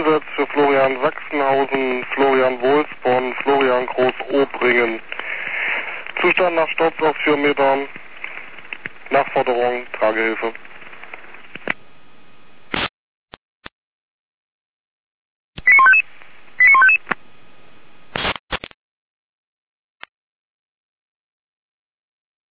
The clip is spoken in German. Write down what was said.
Einsatz für Florian Sachsenhausen, Florian Wolfsborn, Florian Groß-Obringen. Zustand nach Sturz auf 4 Metern. Nachforderung, Tragehilfe.